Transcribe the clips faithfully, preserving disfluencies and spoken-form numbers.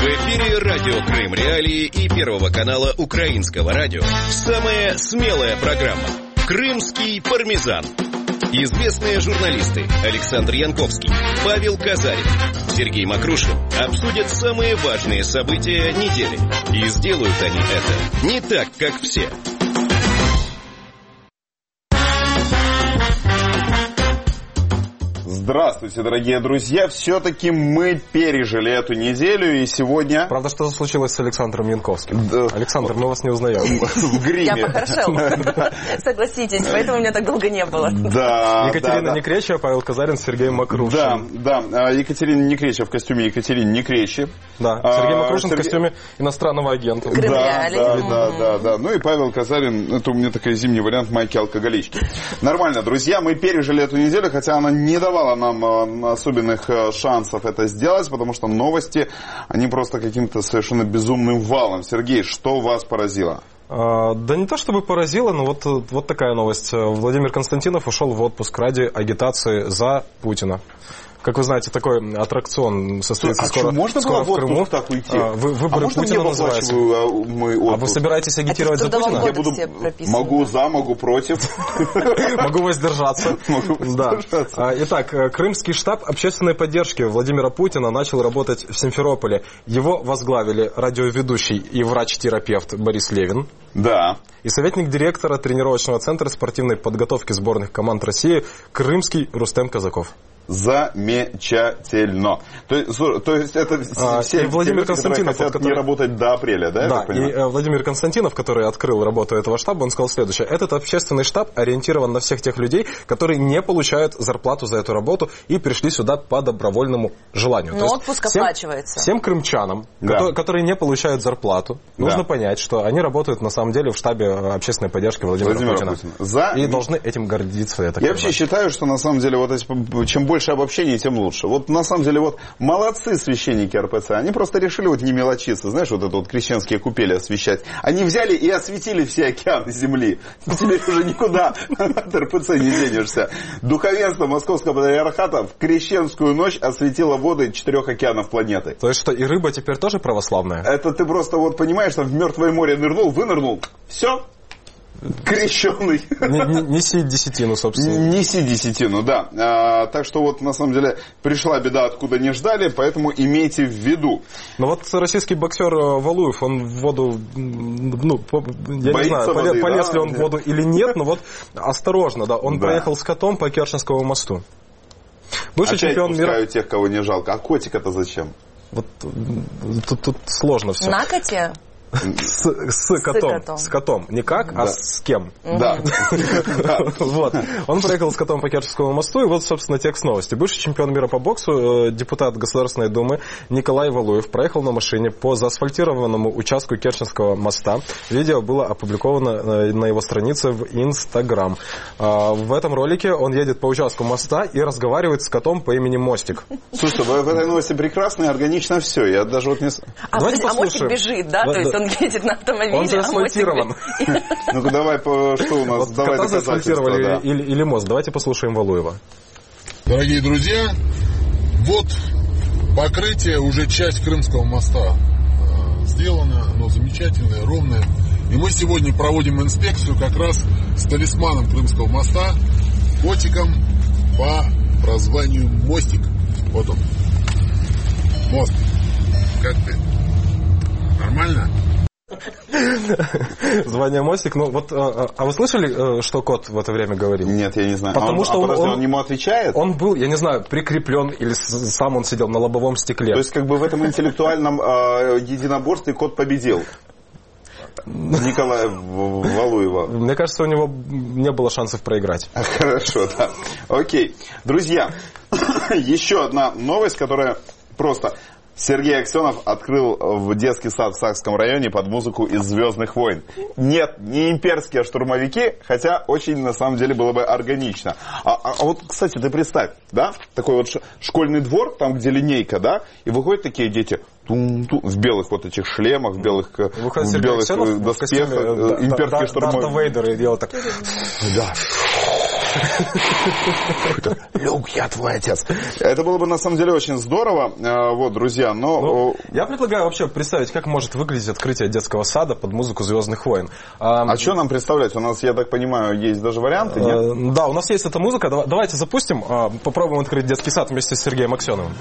В эфире радио Крым Реалии и Первого канала Украинского радио. Самая смелая программа «Крымский пармезан». Известные журналисты Александр Янковский, Павел Казарин, Сергей Макрушин обсудят самые важные события недели. И сделают они это не так, как все. Здравствуйте, дорогие друзья. Все-таки мы пережили эту неделю, и сегодня... Правда, что случилось с Александром Янковским? Да. Александр, мы вас не узнаем. В гриме. Я похорошела. Согласитесь, поэтому меня так долго не было. Да. Екатерина да, Некречева, Павел Казарин, Сергей Макрушин. Да, да. Екатерина Некречева в костюме Екатерины Некречи. Да. Сергей Макрушин Сергей... в костюме иностранного агента. Да, да, да, да, да. Ну и Павел Казарин, это у меня такой зимний вариант майки-алкоголички. Нормально, друзья, мы пережили эту неделю, хотя она не давала нам особенных шансов это сделать, потому что новости, они просто каким-то совершенно безумным валом. Сергей, что вас поразило? А, да не то чтобы поразило, но вот, вот такая новость. Владимир Константинов ушел в отпуск ради агитации за Путина. Как вы знаете, такой аттракцион состоится а скоро, что, можно скоро было в Крыму. Так уйти? А, вы, выборы а Путина называются. Мой отпуск? А вы собираетесь агитировать за Путина? Я буду... Могу за, могу против. Могу воздержаться. Итак, крымский штаб общественной поддержки Владимира Путина начал работать в Симферополе. Его возглавили радиоведущий и врач-терапевт Борис Левин. Да. И советник директора тренировочного центра спортивной подготовки сборных команд России крымский Рустем Казаков. Замечательно. То есть, то есть это а, все Владимир люди, Константинов, которые хотят который... не работать до апреля, да? Да, и э, Владимир Константинов, который открыл работу этого штаба, он сказал следующее. Этот общественный штаб ориентирован на всех тех людей, которые не получают зарплату за эту работу и пришли сюда по добровольному желанию. Но отпуск всем, оплачивается. Всем крымчанам, да. которые, которые не получают зарплату, да. нужно понять, что они работают на самом деле в штабе общественной поддержки Владимира, Владимира Путина. Путина. За... И должны этим гордиться. Я, так я вообще считаю, что на самом деле вот эти, чем больше обобщений, тем лучше. Вот на самом деле вот молодцы священники эр пэ цэ, они просто решили вот не мелочиться, знаешь, вот это вот крещенские купели освещать. Они взяли и осветили все океаны земли. Теперь уже никуда от эр пэ цэ не денешься. Духовенство Московского патриархата в крещенскую ночь осветило воды четырех океанов планеты. То есть что, и рыба теперь тоже православная? Это ты просто вот понимаешь, что в Мертвое море нырнул, вынырнул, все. Крещеный. Неси десятину, собственно. Неси десятину, да. А, так что вот на самом деле пришла беда, откуда не ждали, поэтому имейте в виду. Но вот российский боксер Валуев, он в воду, ну, я Боится не знаю, воды, полез да? ли он в воду или нет, но вот осторожно, да, он да. проехал с котом по Керченскому мосту. Бывший Опять чемпион мира. тех, кого не жалко. А котик это зачем? Вот тут, тут сложно все. На коте? С, с, котом, котом. с котом. Не как, да. а с кем. Да. Вот. Он проехал с котом по Керченскому мосту, и вот, собственно, текст новости. Бывший чемпион мира по боксу, депутат Государственной Думы Николай Валуев проехал на машине по заасфальтированному участку Керченского моста. Видео было опубликовано на его странице в Инстаграм. В этом ролике он едет по участку моста и разговаривает с котом по имени Мостик. Слушай, в этой новости прекрасно и органично все. Я даже вот не... А, подожди, а Мостик бежит, да? То есть он едет на автомобиле, он же асфальтирован. Ну-ка давай, что у нас? Вот кота заасфальтировали да. или, или мост. Давайте послушаем Валуева. Дорогие друзья, вот покрытие, уже часть Крымского моста сделано, оно замечательное, ровное. И мы сегодня проводим инспекцию как раз с талисманом Крымского моста, котиком по прозванию Мостик. Вот он. Мост. Как ты? Нормально? Звание Мостик. Ну вот, а, а вы слышали, что кот в это время говорил? Нет, я не знаю. Потому а он, что а он, подожди, он, он ему отвечает? Он был, я не знаю, прикреплен или сам он сидел на лобовом стекле. То есть как бы в этом интеллектуальном э, единоборстве кот победил. Николая Валуева. Мне кажется, у него не было шансов проиграть. Хорошо, да. Окей. Друзья, еще одна новость, которая просто... Сергей Аксенов открыл в детский сад в Сакском районе под музыку из «Звездных войн». Нет, не имперские штурмовики, хотя очень, на самом деле, было бы органично. А, а, а вот, кстати, ты представь, да, такой вот школьный двор, там, где линейка, да, и выходят такие дети тум-тум, в белых вот этих шлемах, в белых, выходит в белых доспехах, имперские штурмовики. Дарта Вейдер и делал так. Да. Люк, я твой отец. Это было бы на самом деле очень здорово, вот, друзья, но... Ну, я предлагаю вообще представить, как может выглядеть открытие детского сада под музыку «Звездных войн». А, а что нам представлять? У нас, я так понимаю, есть даже варианты, нет? Да, у нас есть эта музыка. Давайте запустим, попробуем открыть детский сад вместе с Сергеем Аксеновым.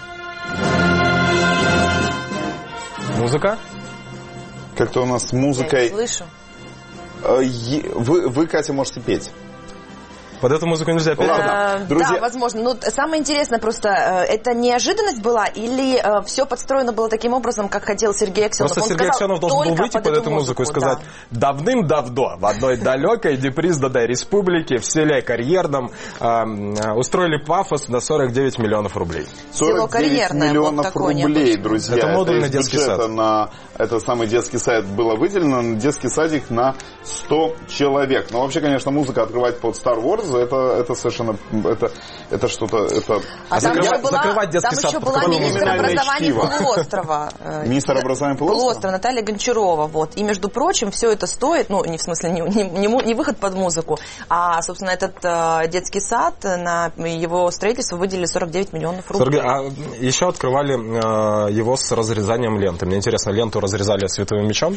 Музыка? Как-то у нас с музыкой... Я слышу. Вы, вы, Катя, можете петь. Под эту музыку нельзя петь? Ладно, друзья. Да, возможно. Но самое интересное просто, это неожиданность была или э, все подстроено было таким образом, как хотел Сергей Аксенов? Просто Он Сергей Аксенов должен был выйти под, под эту музыку, музыку и сказать, да. давным-давно в одной далекой депризданной республике в селе Карьерном э, устроили пафос на сорок девять миллионов рублей. сорок девять миллионов вот рублей, друзья. Это модульный это детский сад. На этот самый детский сад было выделено, на детский садик на сто человек. Но вообще, конечно, музыка открывать под Star Wars, это, это совершенно, это, это что-то, это... А закрывать, там была, закрывать детский там сад. еще была министр образования полуострова. Министр образования полуострова? Полуострова Наталья Гончарова, вот. И, между прочим, все это стоит, ну, не в смысле, не, не, не выход под музыку, а, собственно, этот э, детский сад, на его строительство выделили сорок девять миллионов рублей. Сергей, а еще открывали э, его с разрезанием ленты. Мне интересно, ленту разрезали световым мечом?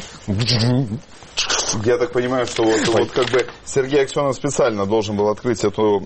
Я так понимаю, что вот, вот как бы Сергей Аксенов специально должен был открыть эту,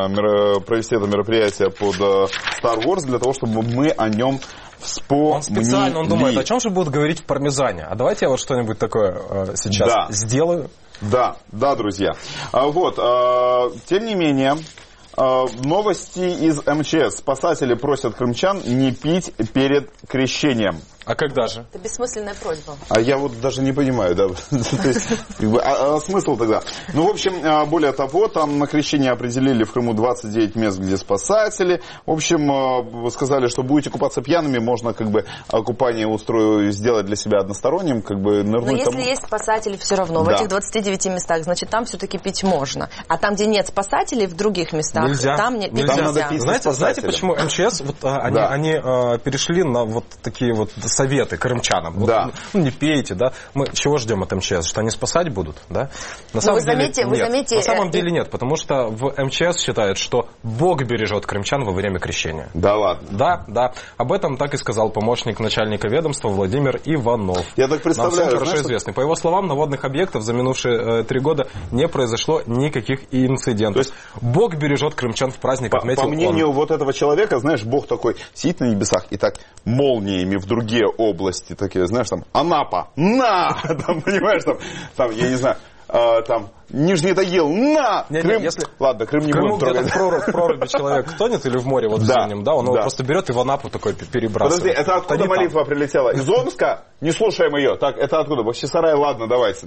э, провести это мероприятие под э, Star Wars для того, чтобы мы о нем вспомнили. Он специально, он думает, о чем же будут говорить в пармезане? А давайте я вот что-нибудь такое э, сейчас да. сделаю. Да, да, друзья. А, вот, э, тем не менее, э, новости из эм че эс. Спасатели просят крымчан не пить перед крещением. А когда же? Это бессмысленная просьба. А я вот даже не понимаю, да. То есть, как бы, а, а смысл тогда? Ну, в общем, более того, там на крещение определили в Крыму двадцать девять мест, где спасатели. В общем, сказали, что будете купаться пьяными, можно как бы купание устроить, сделать для себя односторонним, как бы нырнуть. Но если там... есть спасатели все равно, да. в этих двадцати девяти местах, значит, там все-таки пить можно. А там, где нет спасателей, в других местах, нельзя. там не, нельзя. Там нельзя. Надо знаете, знаете, почему эм че эс, вот, они, да. они э, перешли на вот такие вот советы крымчанам. Да. Вот, ну, не пейте, да. Мы чего ждем от эм че эс? Что они спасать будут, да? На самом вы деле заметьте, нет. Вы заметьте, На самом деле нет, потому что в эм че эс считают, что Бог бережет крымчан во время крещения. Да ладно? Да, да. Об этом так и сказал помощник начальника ведомства Владимир Иванов. Я так представляю. Нам всем хорошо знаешь, известный. По его словам, на водных объектах за минувшие э, три года не произошло никаких инцидентов. То есть Бог бережет крымчан в праздник, по, отметил По мнению он. вот этого человека, знаешь, Бог такой сидит на небесах и так молниями в другие области, такие, знаешь, там, Анапа, на! Там, понимаешь, там, там, я не знаю, э, там, Нижний Тагил, на! Нет, Крым, нет, если ладно, Крым не Крыму будем трогать. В, прорубь, в проруби человек тонет или в море вот да, в зимнем, да, он да. его просто берет и в Анапу такой перебрасывает. Подожди, это откуда это молитва там прилетела? Из Омска? Не слушаем ее. Так, это откуда? Бахчисарай, ладно, давайте.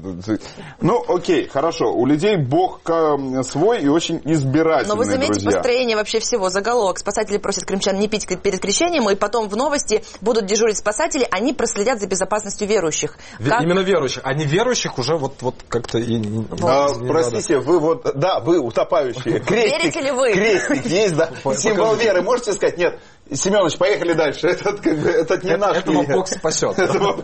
Ну, окей, хорошо. У людей Бог свой и очень избирательный, Но вы заметите друзья. Построение вообще всего. Заголовок. Спасатели просят крымчан не пить перед крещением, и потом в новости будут дежурить спасатели, они проследят за безопасностью верующих. Как... Именно верующих. А не верующих уже вот, вот как-то и вот. а, не простите, надо. Вы вот, да, вы утопающие. Крестик, верите ли вы? Крестик есть, да? Символ веры. Можете сказать? Нет. Семенович, поехали дальше. Этот, как бы, этот не наш. Этого Бог спасет.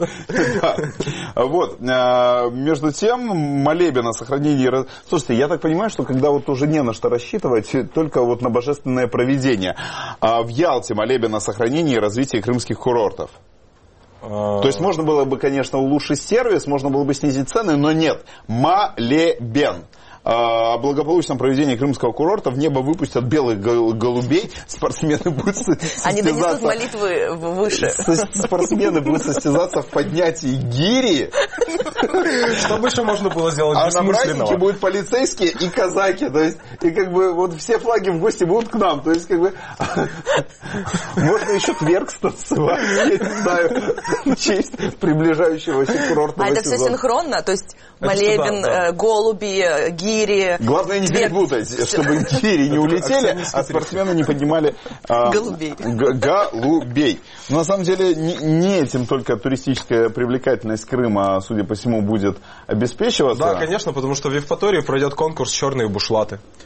Вот. Между тем, молебен о сохранении... Слушайте, я так понимаю, что когда вот уже не на что рассчитывать, только вот на божественное провидение. В Ялте молебен о сохранении и развитии крымских курортов. То есть можно было бы, конечно, улучшить сервис, можно было бы снизить цены, но нет. Молебен. О благополучном проведении крымского курорта в небо выпустят белых голубей, спортсмены будут состязаться... Они донесут молитвы выше. Спортсмены будут состязаться в поднятии гири. Что бы еще можно было сделать бессмысленного? А на празднике будут полицейские и казаки. То есть, и как бы вот все флаги в гости будут к нам. То есть, как бы... Можно еще тверк станцевать, я не знаю, в честь приближающегося курортного сезона. А это все синхронно? То есть, молебен, голуби, гири... Главное не перепутать, чтобы гири не улетели, а спортсмены не поднимали а, голубей. Г- голубей. Но на самом деле не, не этим только туристическая привлекательность Крыма, судя по всему, будет обеспечиваться. Да, конечно, потому что в Евпатории пройдет конкурс «Черные бушлаты».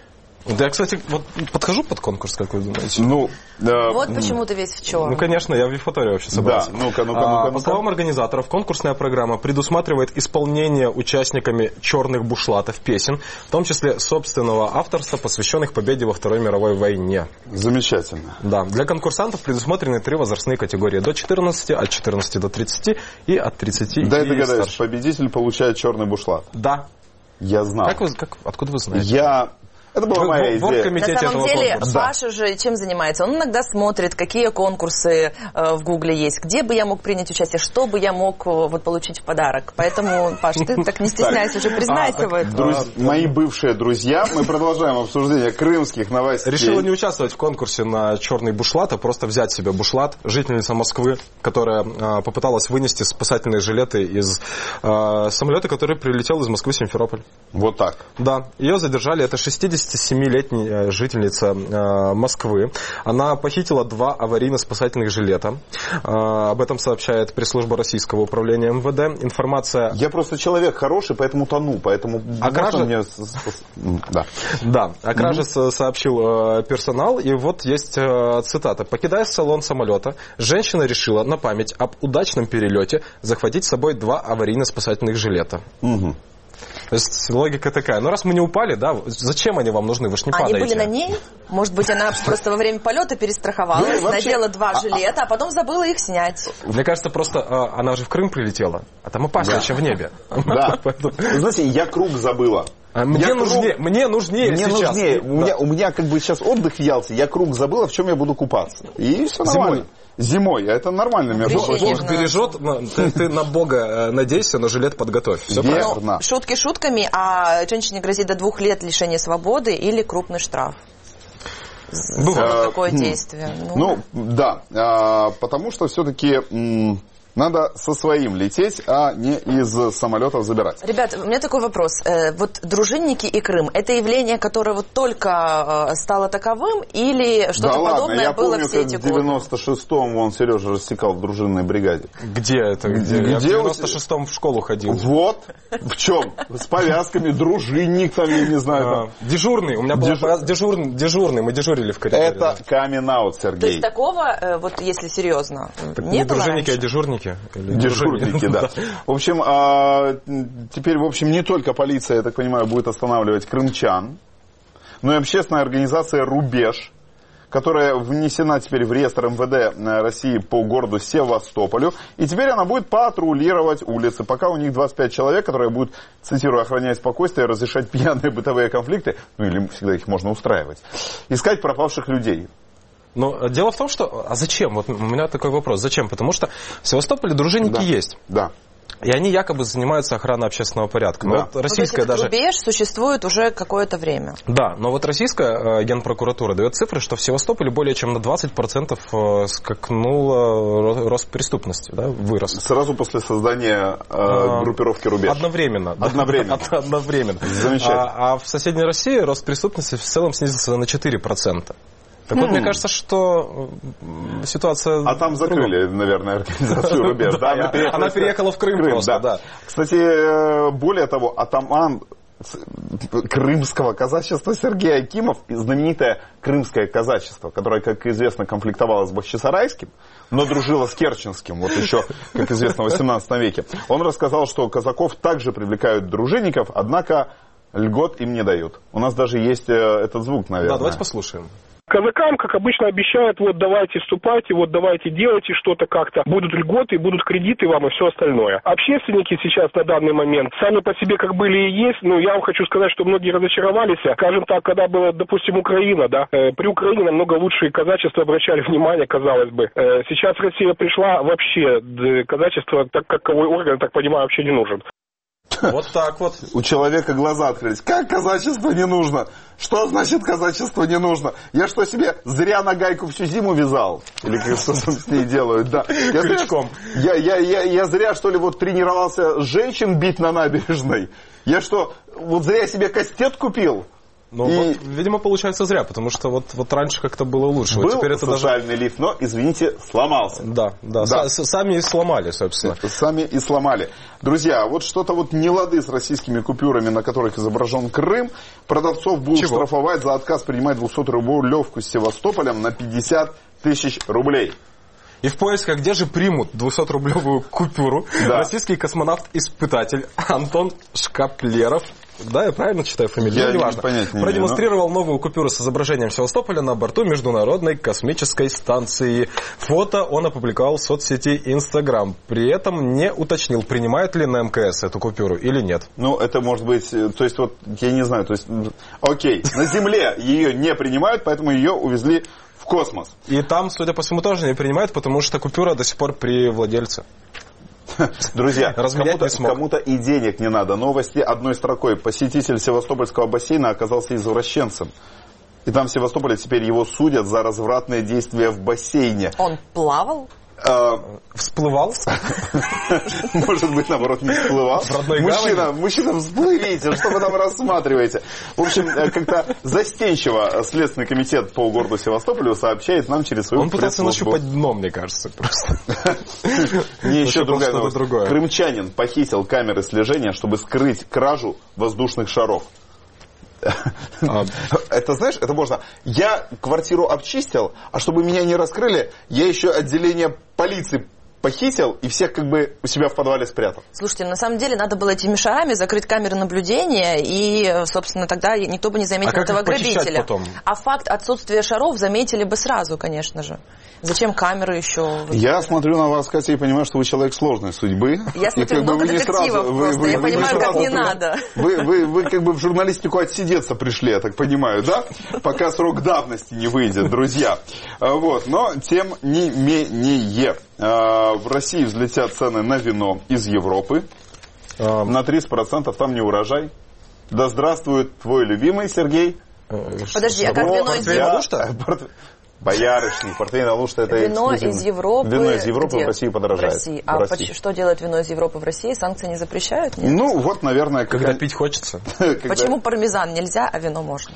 Да, я, кстати, вот подхожу под конкурс, как вы думаете? Ну, э, Вот почему ты весь в черном. Ну, конечно, я в Евпатории вообще собрался. Да, ну-ка, ну-ка, А, ну-ка, По ну-ка. словам организаторов, конкурсная программа предусматривает исполнение участниками черных бушлатов песен, в том числе собственного авторства, посвященных победе во Второй мировой войне. Замечательно. Да, для конкурсантов предусмотрены три возрастные категории: до четырнадцати, от четырнадцати до тридцати и от тридцати Дай и догадаюсь, старше. победитель получает черный бушлат. Да. Я знал. Как вы, как, откуда вы знаете? Я... Это была Вы- моя вы- в идея. оргкомитете На самом этого деле, конкурса. Паша же чем занимается? Он иногда смотрит, какие конкурсы э, в Гугле есть, где бы я мог принять участие, что бы я мог э, вот, получить в подарок. Поэтому, Паш, ты так не стесняйся, уже признайся в этом. Друз- Мои бывшие друзья, мы продолжаем обсуждение крымских новостей. Решила не участвовать в конкурсе на черный бушлат, а просто взять себе бушлат. Жительница Москвы, которая э, попыталась вынести спасательные жилеты из э, самолета, который прилетел из Москвы в Симферополь. Вот так. Да, ее задержали. Это шестидесятисемилетняя жительница э, Москвы. Она похитила два аварийно-спасательных жилета. Э, об этом сообщает пресс-служба Российского управления эм вэ дэ. Информация... Я просто человек хороший, поэтому тону, поэтому... А можно кража- мне с- с- Да. Да, о краже со- сообщил э, персонал, и вот есть э, цитата. «Покидая салон самолета, женщина решила на память об удачном перелете захватить с собой два аварийно-спасательных жилета». Мгм. То есть логика такая. Ну, раз мы не упали, да, зачем они вам нужны? Вы ж не Они падаете. были на ней? Может быть, она просто во время полета перестраховалась, Ну, вообще- надела два жилета, а потом забыла их снять. Мне кажется, просто э, она же в Крым прилетела, а там опасно еще в небе. Да. Поэтому- Вы знаете, я круг забыла. А мне, Я круг- нужнее, мне нужнее Мне сейчас. нужнее. Да. У меня, у меня как бы сейчас отдых в Ялте, я круг забыла, в чем я буду купаться. И все нормально. Зимой. А это нормально, между Бог- прочим. Бог бережет, но ты, ты на Бога э, надейся, но жилет подготовь. Все Верно. правильно. Верно. Шутки шутками, а женщине грозит до двух лет лишения свободы или крупный штраф. За Бывает. вот такое Э, действие. Ну, да. а, потому что все-таки надо со своим лететь, а не из самолетов забирать. Ребят, у меня такой вопрос. Э, Вот дружинники и Крым, это явление, которое вот только э, стало таковым, или что-то да ладно, подобное я было помню, все как эти в годы? девяносто шестом он Сережа рассекал в дружинной бригаде. Где это? Где? Где Я в у девяносто шестом в школу ходил. Вот в чем? С повязками, дружинник там, я не знаю. А, там. дежурный. У меня был Дежур- дежурный, дежурный, мы дежурили в коридоре. Это камин-аут, То есть Сергей. такого, э, вот если серьезно, Так не не было дружинники, раньше? а дежурники. Или Дежурники, да. В общем, а, теперь, в общем, не только полиция, я так понимаю, будет останавливать крымчан, но и общественная организация «Рубеж», которая внесена теперь в реестр эм вэ дэ России по городу Севастополю. И теперь она будет патрулировать улицы. Пока у них двадцать пять человек, которые будут, цитирую, охранять спокойствие, разрешать пьяные бытовые конфликты, ну или всегда их можно устраивать, искать пропавших людей. Но дело в том, что... А зачем? Вот у меня такой вопрос. Зачем? Потому что в Севастополе дружинники Да. есть. Да. И они якобы занимаются охраной общественного порядка. Но Да. вот Ну, то есть российская этот даже... рубеж существует уже какое-то время. Да, но вот российская э, генпрокуратура дает цифры, что в Севастополе более чем на двадцать процентов э, скакнул э, рост преступности, да, вырос. Сразу после создания э, А, группировки «Рубеж». Одновременно. да. Одновременно. Од- Одновременно. Замечательно. А, а в соседней России рост преступности в целом снизился на четыре процента. Так вот, Хм. мне кажется, что м, ситуация... А там закрыли, наверное, организацию «Рубеж». Да, она переехала в Крым просто, да. Кстати, э, более того, атаман с- крымского казачества Сергей Акимов, и знаменитое крымское казачество, которое, как известно, конфликтовало с Бахчисарайским, но дружило с Керченским, вот еще, как известно, в восемнадцатом веке. Он рассказал, что казаков также привлекают дружинников, однако льгот им не дают. У нас даже есть э, этот звук, наверное. Да, давайте послушаем. Казакам, как обычно, обещают, вот давайте вступайте, вот давайте делайте что-то как-то. Будут льготы, будут кредиты вам и все остальное. Общественники сейчас на данный момент сами по себе как были и есть. Ну, я вам хочу сказать, что многие разочаровались. Скажем так, когда была, допустим, Украина, да, э, при Украине намного лучшие казачества обращали внимание, казалось бы. Э, сейчас Россия пришла, вообще д- казачество, так как каковой орган, так понимаю, вообще не нужен. Вот так вот. У человека глаза открылись. Как казачество не нужно? Что значит казачество не нужно? Я что себе зря на гайку всю зиму вязал? Или как что там с ней делают? Да. Я зря, Крючком. я, я, я, я зря, что ли, вот тренировался женщин бить на набережной? Я что, вот зря себе кастет купил? Ну, И... вот, видимо, получается зря, потому что вот, вот раньше как-то было лучше. Был вот теперь это социальный даже... лифт, но, извините, сломался. Да, да, Да. С- сами и сломали, собственно. Сами и сломали. Друзья, вот что-то вот не лады с российскими купюрами, на которых изображен Крым. Продавцов будут Чего? штрафовать за отказ принимать двухсотрублевку с Севастополем на пятьдесят тысяч рублей. И в поисках, где же примут двухсотрублевую купюру, Да. российский космонавт-испытатель Антон Шкаплеров, да, я правильно читаю фамилию? Я Ну, не- неважно. понятия не имею, Продемонстрировал новую купюру с изображением Севастополя на борту Международной космической станции. Фото он опубликовал в соцсети Instagram. При этом не уточнил, принимает ли на МКС эту купюру или нет. Ну, это может быть, э, то есть вот, я не знаю, то есть, м, окей, на Земле ее не принимают, поэтому ее увезли в космос. И там, судя по всему, тоже не принимают, потому что купюра до сих пор при владельце. Друзья, Разменять кому-то, не смог. кому-то и денег не надо. Новости одной строкой. Посетитель Севастопольского бассейна оказался извращенцем. И там в Севастополе теперь его судят за развратные действия в бассейне. Он плавал? А, Всплывал? Может быть, наоборот, не всплывал. В родной Мужчина, гавани? мужчина, всплывите, что вы там рассматриваете? В общем, э, как-то застенчиво Следственный комитет по городу Севастополю сообщает нам через свою Он пытался пресс-службу. нащупать дно, мне кажется, просто. Не, еще Нащупал другая что-то новость. другое. Крымчанин похитил камеры слежения, чтобы скрыть кражу воздушных шаров. А, Это, знаешь, это можно... Я квартиру обчистил, а чтобы меня не раскрыли, я еще отделение полиции похитил и всех как бы у себя в подвале спрятал. Слушайте, на самом деле надо было этими шарами закрыть камеры наблюдения, и, собственно, тогда никто бы не заметил А как этого их почищать грабителя. потом? А факт отсутствия шаров заметили бы сразу, конечно же. Зачем камеры еще? Я смотрю на вас, Катя, и понимаю, что вы человек сложной судьбы. Я И смотрю как бы много вы не детективов сразу- вы- просто, вы- я вы не понимаю, как сразу не при- надо. Вы, вы, вы как бы в журналистику отсидеться пришли, я так понимаю, да? Пока срок давности не выйдет, друзья. А, Вот. Но тем не менее, а, в России взлетят цены на вино из Европы. а, На тридцать процентов там не урожай. Да здравствует твой любимый Сергей. Подожди, а как О, вино из я- Европы? Алушта? Порт- Боярышник, портвейн Алушта, это Вино эксклюзивно. из Европы. Вино из Европы где? в России подорожает. В России. В А России. поч- что делает вино из Европы в России? Санкции не запрещают? Нет? Ну, вот, наверное, Когда когда- пить хочется. когда- Почему пармезан нельзя, а вино можно?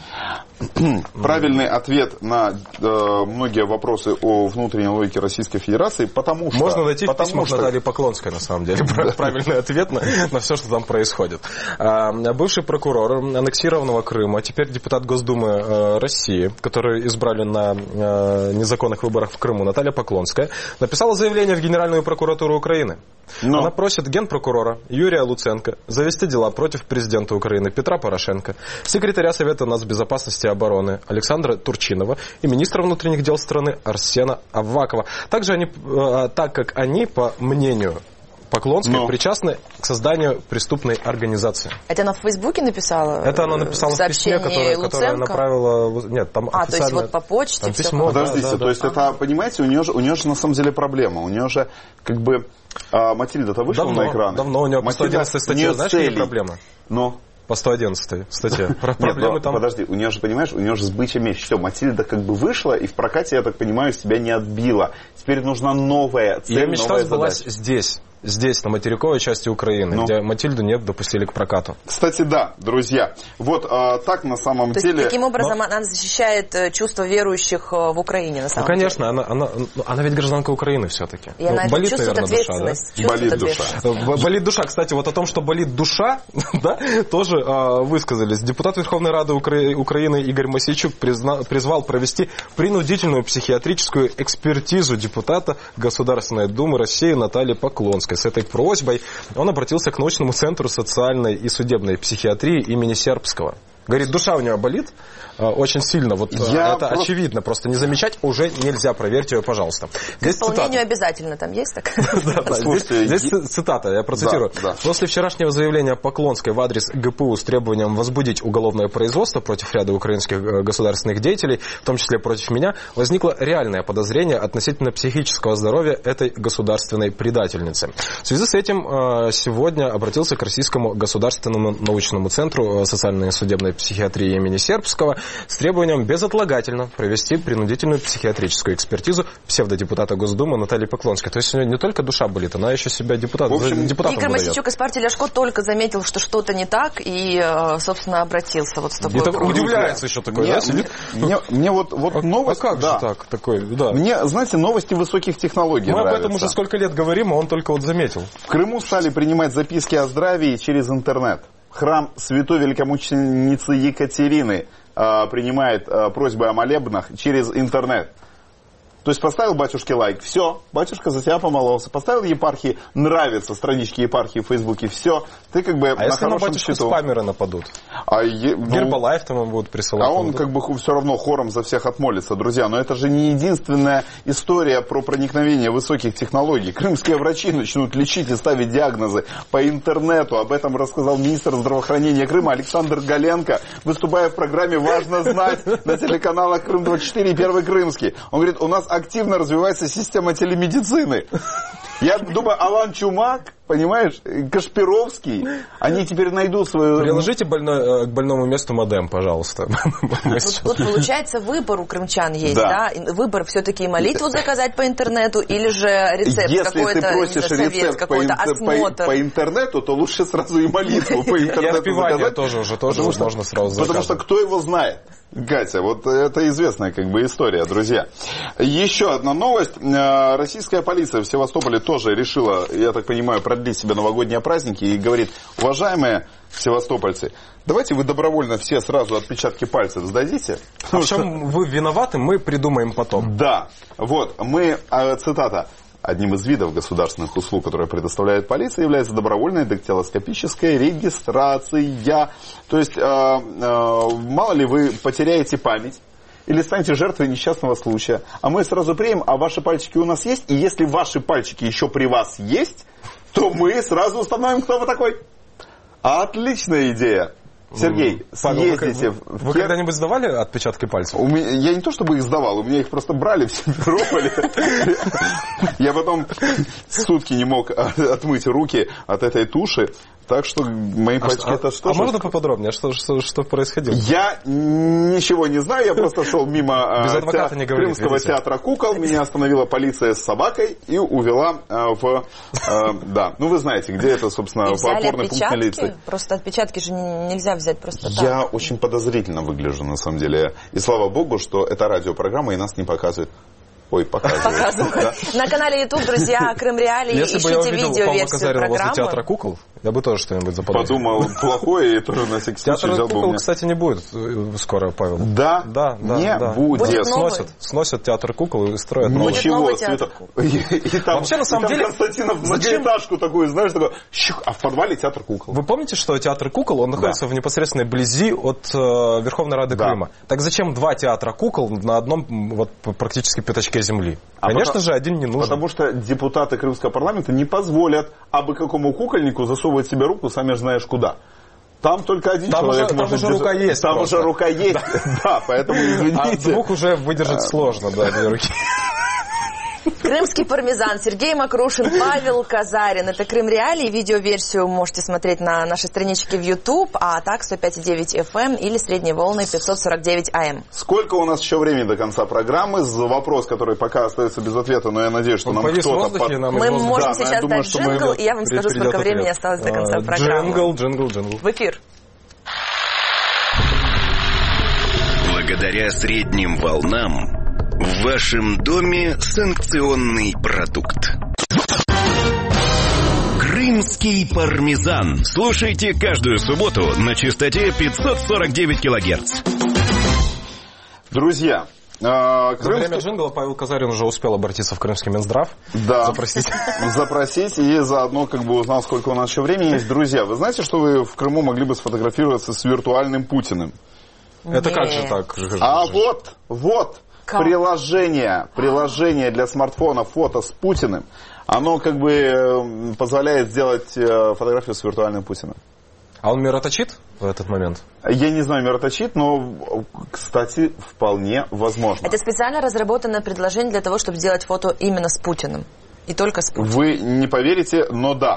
Правильный ответ на э, многие вопросы о внутренней логике Российской Федерации, потому что... Можно найти в потому письмах что- Натальи Поклонской, на самом деле, правильный ответ на, на все, что там происходит. А, бывший прокурор аннексированного Крыма, теперь депутат Госдумы э, России, который избрали на э, незаконных выборах в Крыму, Наталья Поклонская, написала заявление в Генеральную прокуратуру Украины. Но- Она просит генпрокурора Юрия Луценко завести дела против президента Украины Петра Порошенко, секретаря Совета нацбезопасности и обороны Александра Турчинова и министра внутренних дел страны Арсена Авакова. Также они, э, так как они, по мнению Поклонской, Но. причастны к созданию преступной организации. Это она в Фейсбуке написала? Это она э, написала в, в письме, сообщении которое, которое Луценко? направила... Нет, там А, то есть официально- вот по почте там всё письмо, как- да, Подождите, да, да. то есть это, понимаете, у нее же, у нее же на самом деле проблема. У нее же как бы... а, Матильда-то вышла Давно, на экран? давно у нее по сто одиннадцатой статье, знаешь, какие проблемы? Ну, По сто одиннадцатой статье. Про- нет, Проблемы но там... подожди, у нее же, понимаешь, у нее же сбыча меч. Все, Матильда как бы вышла, и в прокате, я так понимаю, себя не отбила. Теперь нужна новая цель, Ее мечта новая сбылась задача. здесь, здесь, на материковой части Украины, Ну. где Матильду не допустили к прокату. Кстати, да, друзья. Вот а, так на самом То есть деле... таким образом она защищает э, чувства верующих э, в Украине, на Ну, самом конечно, она, она, ну, она ведь гражданка Украины все-таки. деле. И она Ну, болит, чувствует наверное, душа, да? ответственность. чувствует Болит душа. ответственность. Б- Болит душа. Кстати, вот о том, что болит душа, да, тоже а, высказались. Депутат Верховной Рады Укра- Украины Игорь Мосейчук призна- призвал провести принудительную психиатрическую экспертизу депутата Государственной Думы России Натальи Поклонской. С этой просьбой он обратился к научному центру социальной и судебной психиатрии имени Сербского. Говорит, душа у него болит э, очень сильно. Вот э, Я это просто- очевидно. Просто не замечать уже нельзя. Проверьте ее, пожалуйста. К Здесь исполнению цитата. обязательно там есть так? Да, да, Слушайте, здесь, здесь е- цитата, я процитирую. Да, да. После вчерашнего заявления Поклонской в адрес ГПУ с требованием возбудить уголовное производство против ряда украинских э, государственных деятелей, в том числе против меня, возникло реальное подозрение относительно психического здоровья этой государственной предательницы. В связи с этим э, сегодня обратился к Российскому государственному научному центру э, социальной и судебной психиатрии имени Сербского с требованием безотлагательно провести принудительную психиатрическую экспертизу псевдодепутата Госдумы Натальи Поклонской. То есть у нее не только душа болит, она еще себя депутат, общем, депутатом Игорь выдает. Мосичук из партии Ляшко только заметил, что что-то не так, и, собственно, обратился вот с такой Это просьбой. удивляется еще такой, мне, да, сидит? Мне, мне вот, вот А, новость... а как да. же так? Такой, да. Мне, знаете, новости высоких технологий Мы нравятся. об этом уже сколько лет говорим, а он только вот заметил. В Крыму стали принимать записки о здравии через интернет. Храм Святой Великомученицы Екатерины э, принимает э, просьбы о молебнах через интернет. То есть поставил батюшке лайк, все, батюшка за тебя помолился. Поставил епархии, нравится странички епархии в Фейсбуке, все, ты как бы А на если на хорошем батюшку счету. спамеры нападут? А е- ну, Гербалайф там им будут присылать. А он как бы все равно хором за всех отмолится, друзья. Но это же не единственная история про проникновение высоких технологий. Крымские врачи начнут лечить и ставить диагнозы по интернету. Об этом рассказал министр здравоохранения Крыма Александр Галенко, выступая в программе «Важно знать» на телеканалах Крым двадцать четыре и Первый Крымский. Он говорит, у нас активно развивается система телемедицины. Я думаю, Алан Чумак, понимаешь, Кашпировский, они теперь найдут свою... Приложите больной, к больному месту модем, пожалуйста. Вот, вот получается, выбор у крымчан есть, да? Да. Выбор все-таки молитву заказать по интернету или же рецепт Если какой-то, ты просишь не знаю, совет, рецепт по, какой-то интер- осмотр. по, по интернету, то лучше сразу и молитву по И интернету отпевание заказать. тоже уже тоже Потому что- можно сразу Потому что заказывать. кто его знает? Катя, вот это известная как бы история, друзья. Еще одна новость. Э, Российская полиция в Севастополе тоже решила, я так понимаю, продлить себе новогодние праздники и говорит, уважаемые севастопольцы, давайте вы добровольно все сразу отпечатки пальцев сдадите. А в чем вы виноваты, мы придумаем потом. Да, вот, мы, э, цитата, одним из видов государственных услуг, которые предоставляет полиция, является добровольная дактилоскопическая регистрация. То есть, э, э, мало ли вы потеряете память или станете жертвой несчастного случая, а мы сразу приедем, а ваши пальчики у нас есть, и если ваши пальчики еще при вас есть, то мы сразу установим, кто вы такой. Отличная идея. Сергей, Павел, вы, съездите вы, в вы Кер- когда-нибудь сдавали отпечатки пальцев? У меня, я не то чтобы их сдавал, у меня их просто брали в Симферополе. Я потом сутки не мог отмыть руки от этой туши, так что мои пальчики А, это а что? можно поподробнее, что, что, что происходило? Я ничего не знаю, я просто шел мимо Без э, адвоката теа- не говорит, Крымского видите. театра кукол, меня остановила полиция с собакой и увела э, в... э, да, ну вы знаете, где это, собственно, И по взяли опорный пункт отпечатки? милиции. Просто отпечатки же не- нельзя взять просто так. Я очень подозрительно выгляжу, на самом деле. И слава богу, что это радиопрограмма, и нас не показывает. Ой, показывает. Показывают. На канале YouTube, друзья, Крым Реалии, Если бы я ищите увидел Павла видео-версию Казарина возле театра программы. кукол, я бы тоже что-нибудь заподозрил. Подумал плохое и тоже на всякий случай Театр взял бы у кукол, меня. кстати, не будет э, скоро, Павел. Да, Да, да, не да. будет. Будет новый. Сносят, сносят театр кукол и строят Ну новый. Будет чего, новый Света? театр И, и там, Вообще, на самом и там деле, Константинов зачем- многоэтажку такую, знаешь, такой, щух, а в подвале театр кукол. Вы помните, что театр кукол, он находится в непосредственной близи от э, Верховной Рады Да. Крыма? Так зачем два театра кукол на одном м, вот практически пятачке земли? А Конечно потому- же, один не нужен. Потому что депутаты Крымского парламента не позволят абы какому кукольнику засовывать себе руку, сами же знаешь куда. Там только один Там человек уже- там может уже держать. рука есть Там просто. уже рука есть, да, поэтому А извините. двух уже выдержать сложно, да, две руки. Крымский пармезан, Сергей Макрушин, Павел Казарин. Это Крым Реалии. Видеоверсию можете смотреть на нашей страничке в YouTube, а так сто пять и девять эф эм или средней волной пятьсот сорок девять а эм. Сколько у нас еще времени до конца программы? Вопрос, который пока остается без ответа, но я надеюсь, что Он нам повис в кто-то... воздухе, под- и нам Мы из воздуха- можем Да, но я сейчас думаю, дать что мы джингл, его и я вам скажу, придет сколько ответ. времени осталось до конца А, программы. Джингл, джингл, джингл. В эфир. Благодаря средним волнам в вашем доме санкционный продукт. Крымский пармезан. Слушайте каждую субботу на частоте пятьсот сорок девять килогерц. Друзья, э, За время Крымский... джингла Павел Казарин уже успел обратиться в Крымский Минздрав. Да. Запросить. Запросить и заодно как бы узнал, сколько у нас еще времени есть. Друзья, вы знаете, что вы в Крыму могли бы сфотографироваться с виртуальным Путиным? Это как Нет. же так? А вот, вот, Как? приложение, приложение для смартфона фото с Путиным, оно как бы э, позволяет сделать э, фотографию с виртуальным Путиным. А он мироточит в этот момент? Я не знаю, мироточит, но, кстати, вполне возможно. Это специально разработанное предложение для того, чтобы сделать фото именно с Путиным. И только с Путиным. Вы не поверите, но да.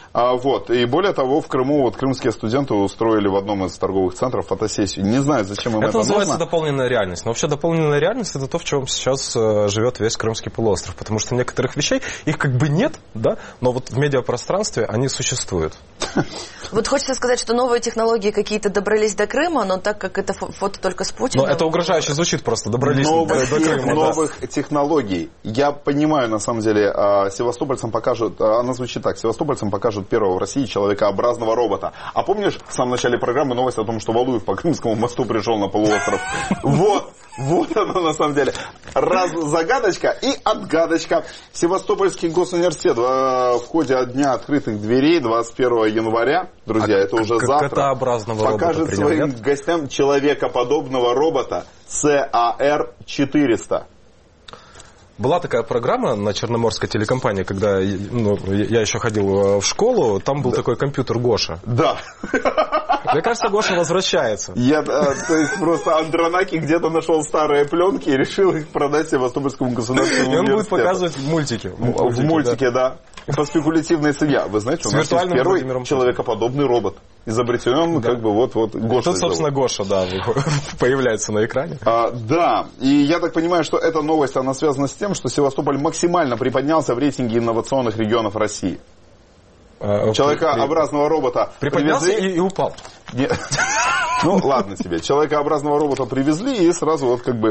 А, вот. И более того, в Крыму вот крымские студенты устроили в одном из торговых центров фотосессию. Не знаю, зачем им это, это называется нужно. дополненная реальность. Но вообще дополненная реальность — это то, в чем сейчас э, живет весь Крымский полуостров. Потому что некоторых вещей, их как бы нет, да, но вот в медиапространстве они существуют. Вот хочется сказать, что новые технологии какие-то добрались до Крыма, но так как это фото только с Путиным... Но это угрожающе звучит просто, добрались новых, до, до Крыма. Новых да. технологий. Я понимаю, на самом деле, севастопольцам покажут, она звучит так, севастопольцам покажут первого в России человекообразного робота. А помнишь в самом начале программы новость о том, что Валуев по Крымскому мосту пришел на полуостров? Вот, вот оно на самом деле. Раз загадочка и отгадочка. Севастопольский госуниверситет в ходе Дня открытых дверей двадцать первого января, друзья, а это уже завтра, покажет своим нет? гостям человекоподобного робота си эй ар четыреста. Была такая программа на Черноморской телекомпании, когда ну, я еще ходил в школу, там был да. такой компьютер Гоша. Да. Мне кажется, Гоша возвращается. Я, то есть просто Андронаки где-то нашел старые пленки и решил их продать Севастопольскому государственному университету. И он будет показывать мультики. В мультике, да. По спекулятивной цене. Вы знаете, у нас есть первый человекоподобный робот. Изобретен, да. как бы вот-вот Гоша. Тут, собственно, Гоша, да, появляется на экране. А, да, и я так понимаю, что эта новость, она связана с тем, что Севастополь максимально приподнялся в рейтинге инновационных регионов России. А, Человекообразного при... робота приподнялся привезли... и, и упал. Нет. Ну, ладно тебе. Человекообразного робота привезли, и сразу вот как бы...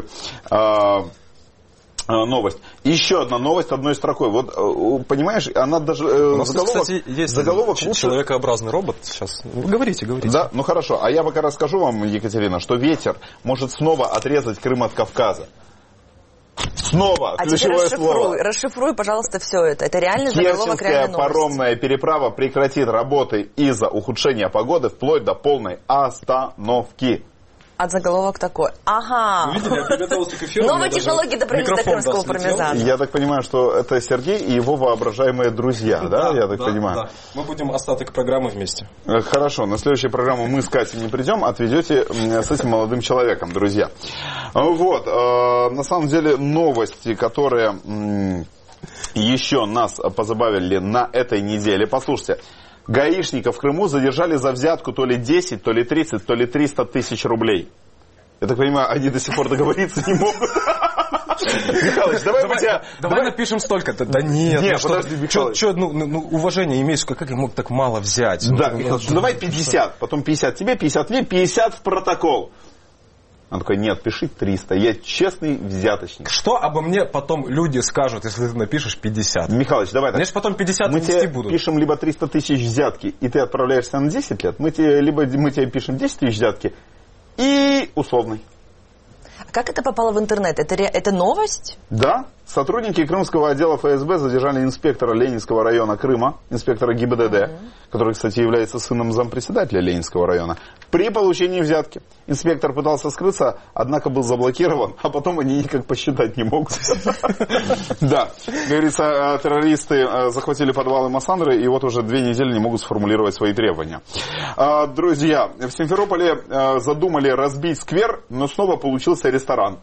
Новость. Еще одна новость одной строкой. Вот, понимаешь, она даже... У нас, заголовок, кстати, есть заголовок лучше... человекообразный робот сейчас. Говорите, говорите. Да, ну хорошо. А я пока расскажу вам, Екатерина, что ветер может снова отрезать Крым от Кавказа. Снова. А ключевое теперь расшифруй, слово. расшифруй, пожалуйста, все это. Это реальный заголовок, реальная новость. Паромная переправа прекратит работы из-за ухудшения погоды вплоть до полной остановки. А заголовок такой. Ага. Новые технологии добрались до крымского пармезана. Я так понимаю, что это Сергей и его воображаемые друзья, да? Я так понимаю. Мы будем остаток программы вместе. Хорошо. На следующую программу мы с Катей не придем, отведете с этим молодым человеком, друзья. Вот. На самом деле новости, которые еще нас позабавили на этой неделе. Послушайте. Гаишников в Крыму задержали за взятку то ли десять, то ли тридцать, то ли триста тысяч рублей. Я так понимаю, они до сих пор договориться не могут. Михалыч, давай, давай, тебя, давай, давай напишем столько-то. Да нет, нет ну, подожди, что, что, ну, ну, уважение имеешь, как я мог так мало взять? Да, ну, Михалыч, ну, давай пятьдесят, потом пятьдесят тебе, пятьдесят мне, пятьдесят в протокол. Он такой, нет, пиши триста, я честный взяточник. Что обо мне потом люди скажут, если ты напишешь пятьдесят? Михалыч, давай так. Мне же потом пятьдесят мы тебе будут. Пишем либо триста тысяч взятки, и ты отправляешься на десять лет, мы тебе, либо мы тебе пишем десять тысяч взятки и условный. А как это попало в интернет? Это, это новость? Да. Сотрудники крымского отдела эф эс бэ задержали инспектора Ленинского района Крыма, инспектора ГИБДД, mm-hmm. который, кстати, является сыном зампредседателя Ленинского района, при получении взятки. Инспектор пытался скрыться, однако был заблокирован, а потом они никак посчитать не могут. Да. Говорится, террористы захватили подвалы Массандры и вот уже две недели не могут сформулировать свои требования. Друзья, в Симферополе задумали разбить сквер, но снова получился ресторан.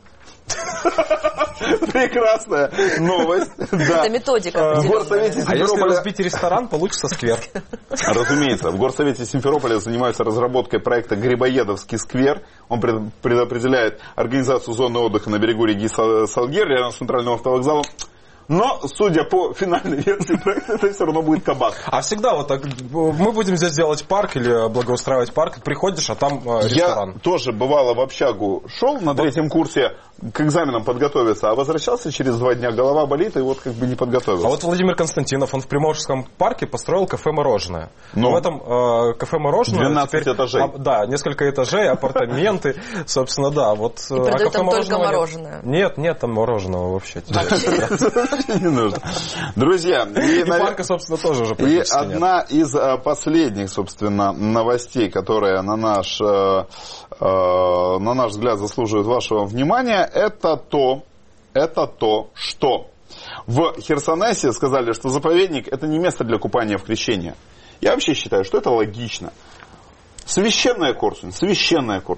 Прекрасная новость. Да. Это методика. В горсовете Симферополя... А если разбить ресторан, получится сквер. Разумеется. В горсовете Симферополя занимаются разработкой проекта «Грибоедовский сквер». Он предопределяет организацию зоны отдыха на берегу реки Салгир, рядом с центральным автовокзалом. Но, судя по финальной версии проекта, это все равно будет кабак. А всегда вот так, мы будем здесь делать парк или благоустраивать парк, приходишь, а там э, ресторан. Я тоже, бывало, в общагу шел на третьем курсе к экзаменам подготовиться, а возвращался через два дня, голова болит, и вот как бы не подготовился. А вот Владимир Константинов, он в Приморском парке построил кафе-мороженое. Но в этом э, кафе-мороженое двенадцать теперь, этажей. А, да, несколько этажей, апартаменты, собственно, да. Вот, и продают там только мороженое. Нет, нет там мороженого вообще. Не нужно. Друзья, и, и парка, собственно, тоже уже и одна нет. из а, последних, собственно, новостей, которая на наш, а, а, на наш взгляд заслуживает вашего внимания, это то, это то, что в Херсонесе сказали, что заповедник — это не место для купания в крещении. Я вообще считаю, что это логично. Священная Корсунь, священная Корсунь.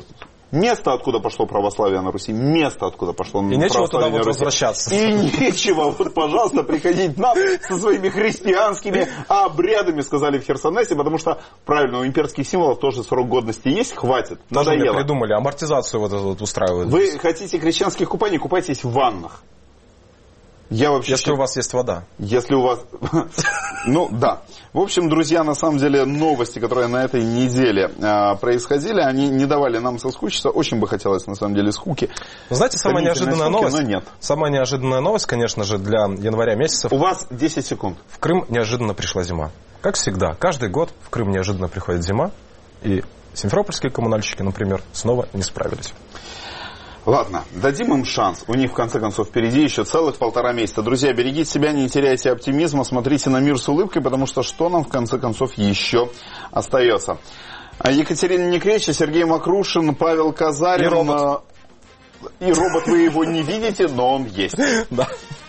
Место, откуда пошло православие на Руси, место, откуда пошло и нечего туда вот на Руси. возвращаться. И нечего, вот, пожалуйста, приходить нам со своими христианскими обрядами, сказали в Херсонесе, потому что, правильно, у имперских символов тоже срок годности есть, хватит, Тоже надоело. мне придумали, амортизацию вот эту вот устраивают. Вы хотите крещенских купаний, купайтесь в ваннах. Я вообще Если у вас есть вода. Если у вас... Ну, да. В общем, друзья, на самом деле, новости, которые на этой неделе э, происходили, они не давали нам соскучиться. Очень бы хотелось, на самом деле, скуки. Вы знаете, самая неожиданная скуки, новость... но нет. Самая неожиданная новость, конечно же, для января месяца. У вас десять секунд. В Крым неожиданно пришла зима. Как всегда. Каждый год в Крым неожиданно приходит зима. И симферопольские коммунальщики, например, снова не справились. Ладно, дадим им шанс. У них, в конце концов, впереди еще целых полтора месяца. Друзья, берегите себя, не теряйте оптимизма, смотрите на мир с улыбкой, потому что что нам, в конце концов, еще остается? Екатерина Некреча, Сергей Макрушин, Павел Казарин. И робот. И робот, вы его не видите, но он есть. Да.